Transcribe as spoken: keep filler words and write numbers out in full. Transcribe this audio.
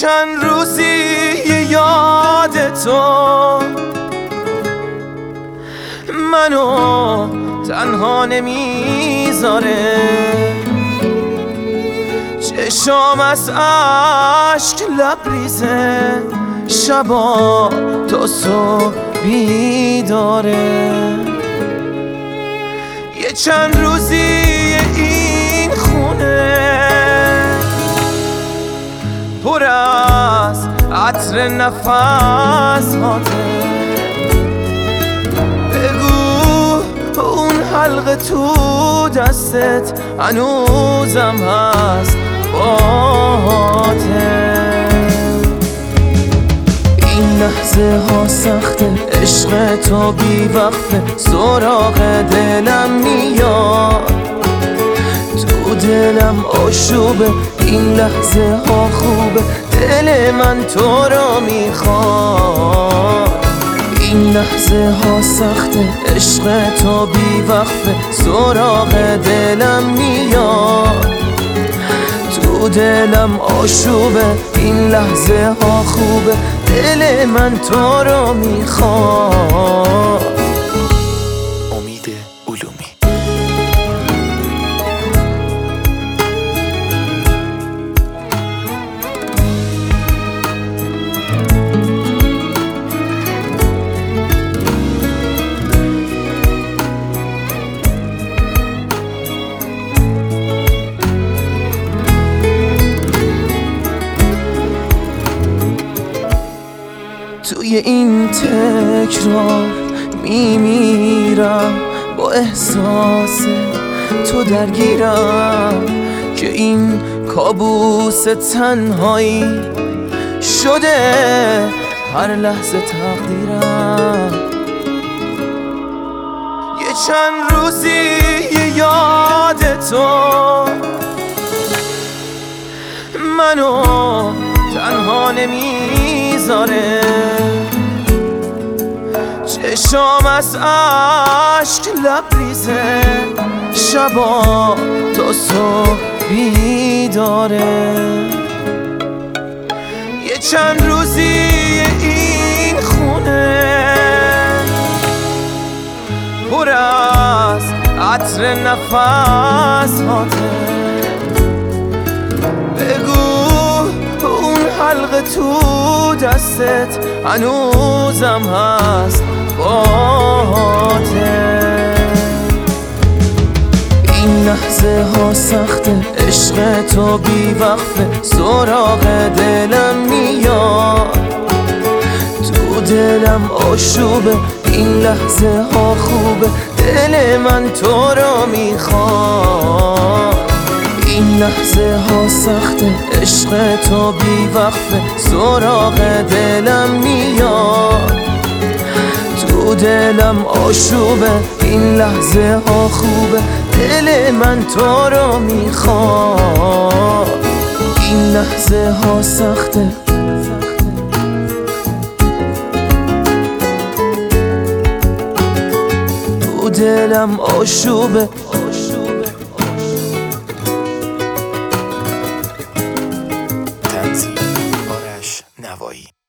چند روزی یاد تو منو تنها نمیذاره، چشام از عشق لبریزه، شبا تا صبح بیداره. یه چند روزی این خونه پر از عطر نفس هاته، بگو اون حلقه تو دستت هنوزم هست باهاته. این لحظه ها سخته، عشق تو بی وقفه، سراغ دلم میاد، تو دلم آشوبه. این لحظه ها خوبه، دل من تو را میخواد. این لحظه ها سخته، عشق تو بی وقفه، سراغ دلم میاد، تو دلم آشوبه. این لحظه ها خوبه، دل من تو را میخواد. امید علومی. توی این تکرار میمیرم، با احساس تو درگیرم، که این کابوس تنهایی شده هر لحظه تقدیرم. یه چند روزی یاد تو منو تنها نمیذاره، چشام از عشق لبریزه، شبا تا صبح بیداره. یه چند روزی این خونه پر از عطر نفس هاته، بگو اون حلقه تو دستت هنوزم هست باهاته. این لحظه ها سخته، عشق تو بی وقفه، سراغ دلم میاد، تو دلم آشوبه. این لحظه ها خوبه، دل من تو را میخواد. این لحظه ها سخته، عشق تو بی وقفه، سراغ دلم میاد، تو دلم آشوبه. این لحظه ها خوبه، دل من تو را میخواد. این لحظه ها سخته، تو دلم آشوبه. تنظیم آرش نوایی.